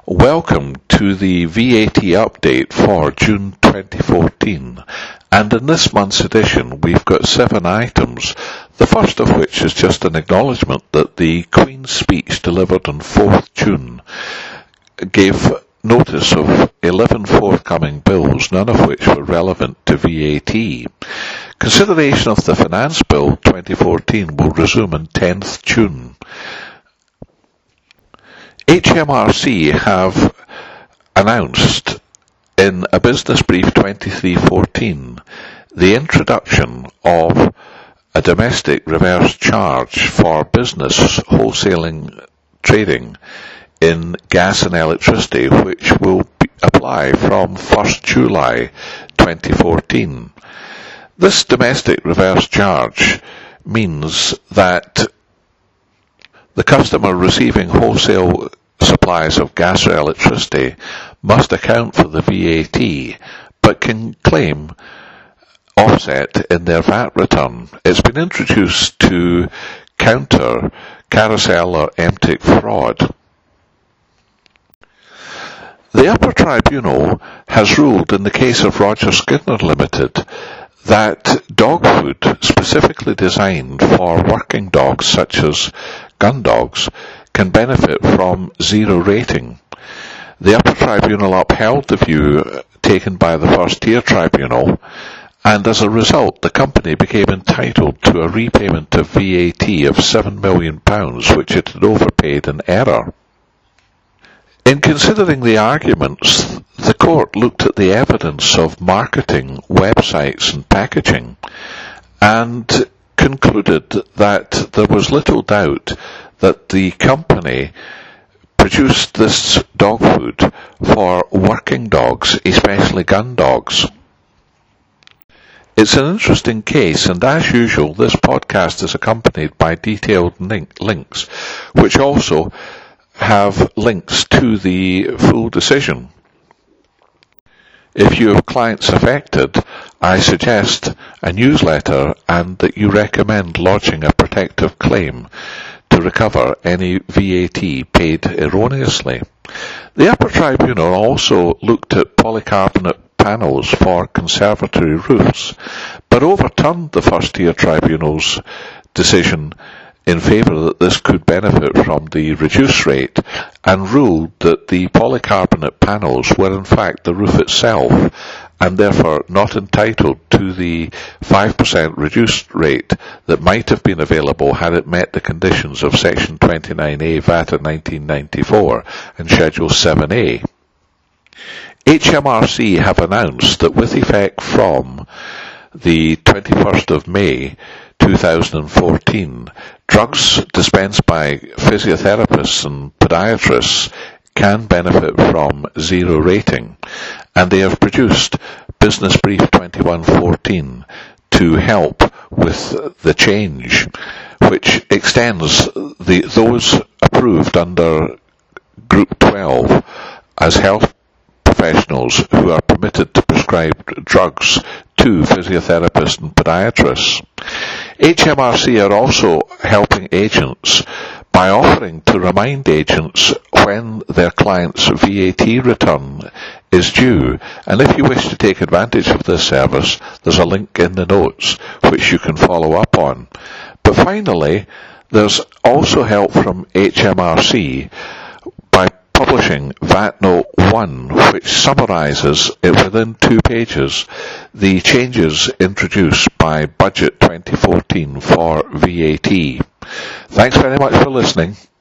Welcome to the VAT update for June 2014, and in this month's edition we've got 7 items, the first of which is just an acknowledgement that the Queen's speech delivered on 4th June gave notice of 11 forthcoming bills, none of which were relevant to VAT. Consideration of the Finance Bill 2014 will resume on 10th June. HMRC have announced in a Business Brief 2314 the introduction of a domestic reverse charge for business wholesaling trading in gas and electricity, which will apply from 1st July 2014. This domestic reverse charge means that the customer receiving wholesale supplies of gas or electricity must account for the VAT, but can claim offset in their VAT return. It's been introduced to counter carousel or MTIC fraud. The Upper Tribunal has ruled in the case of Roger Skinner Limited that dog food specifically designed for working dogs such as gun dogs can benefit from zero rating. The Upper Tribunal upheld the view taken by the First Tier Tribunal, and as a result the company became entitled to a repayment of VAT of £7 million, which it had overpaid in error. In considering the arguments, the court looked at the evidence of marketing, websites and packaging, and concluded that there was little doubt that the company produced this dog food for working dogs, especially gun dogs. It's an interesting case, and as usual, this podcast is accompanied by detailed links, which also have links to the full decision. If you have clients affected, I suggest a newsletter and that you recommend lodging a protective claim to recover any VAT paid erroneously. The Upper Tribunal also looked at polycarbonate panels for conservatory roofs, but overturned the First Tier Tribunal's decision in favour that this could benefit from the reduced rate, and ruled that the polycarbonate panels were in fact the roof itself, and therefore not entitled to the 5% reduced rate that might have been available had it met the conditions of Section 29A VAT of 1994 and Schedule 7A. HMRC have announced that with effect from the 21st of May 2014, drugs dispensed by physiotherapists and podiatrists can benefit from zero rating, and they have produced Business Brief 2114 to help with the change, which extends those approved under Group 12 as health professionals who are permitted to prescribe drugs to physiotherapists and podiatrists. HMRC are also helping agents by offering to remind agents when their client's VAT return is due, and if you wish to take advantage of this service, there's a link in the notes which you can follow up on. But finally, there's also help from HMRC by publishing VAT Note 1, which summarises it within 2 pages the changes introduced by Budget 2014 for VAT. Thanks very much for listening.